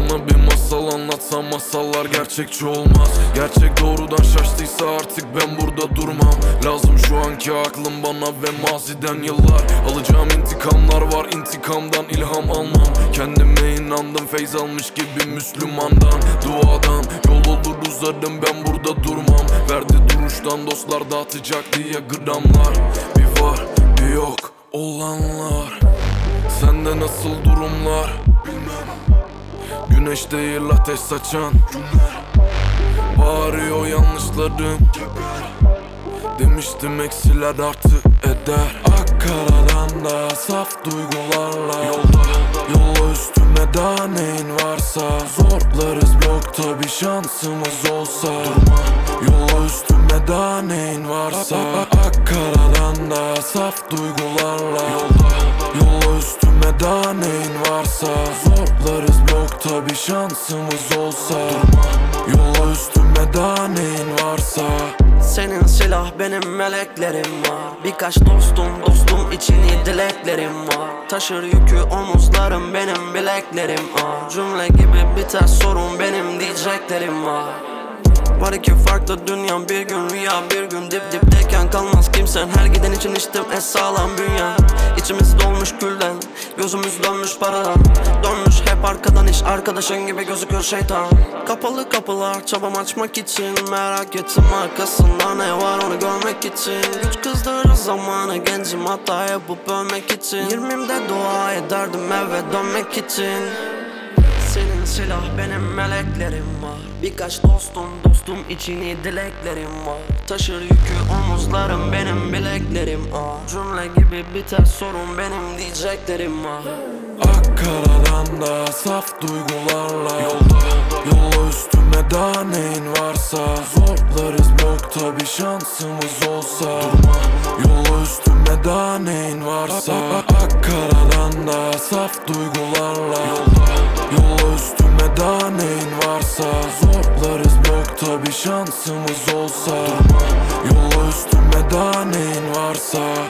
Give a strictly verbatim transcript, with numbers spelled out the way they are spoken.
Sana bir masal anlatsam masallar gerçekçi olmaz. Gerçek doğrudan şaştıysa artık ben burada durmam. Lazım şu anki aklım bana ve maziden yıllar. Alacağım intikamlar var, intikamdan ilham almam. Kendime inandım, feyz almış gibi Müslümandan, duadan. Yol olur uzarım, ben burada durmam. Verdi duruştan dostlar dağıtacak diye gramlar. Bir var bir yok olanlar. Sende nasıl durumlar bilmem. Güneş değil ateş saçan günler. Bağırıyor yanlışlarım geber. Demiştim eksiler artı eder. Akkaradan da saf duygularla Yolda, yolla üstüme daha neyin varsa. Zorlarız blokta bir şansımız olsa. Durma, yolla üstüme daha neyin varsa. Akkaradan da saf duygularla Yolda, yolla üstüme daha neyin varsa. Zorlarız blokta bir şansımız olsa. Durma, yolla üstüme daha neyin varsa. Senin silah benim meleklerim var. Birkaç dostum dostum için iyi dileklerim var. Taşır yükü omuzlarım benim bileklerim var. Cümle gibi biter sorun benim diyeceklerim var. Var iki farklı dünya, bir gün rüya bir gün dip dipteyken kalmaz kimsen. Her giden için içtim es sağlam dünya. İçimiz dolmuş külden, gözümüz dönmüş paradan. Dönmüş hep arkadan, iş arkadaşın gibi gözükür şeytan. Kapalı kapılar çabam açmak için. Merak ettim arkasında ne var onu görmek için. Güç kızdırır zamanı, gencim hata yapıp ölmek için. Yirmimde dua ederdim eve dönmek için. Senin silah benim meleklerim var. Birkaç dostum dostum için iyi dileklerim var. Taşır yükü omuzlarım benim bileklerim var. Cümle gibi biter sorun benim diyeceklerim var. Akkaradan da saf duygularla Yolda, yolla üstüme daha neyin varsa. Zorlarız blokta bir şansımız olsa. Durma, yolla üstüme daha neyin varsa. Akkaradan da saf duygularla Yolda, yolla üstüme daha neyin varsa. Zorlarız blokta bir şansımız olsa. Durma, yolla üstüme daha neyin varsa.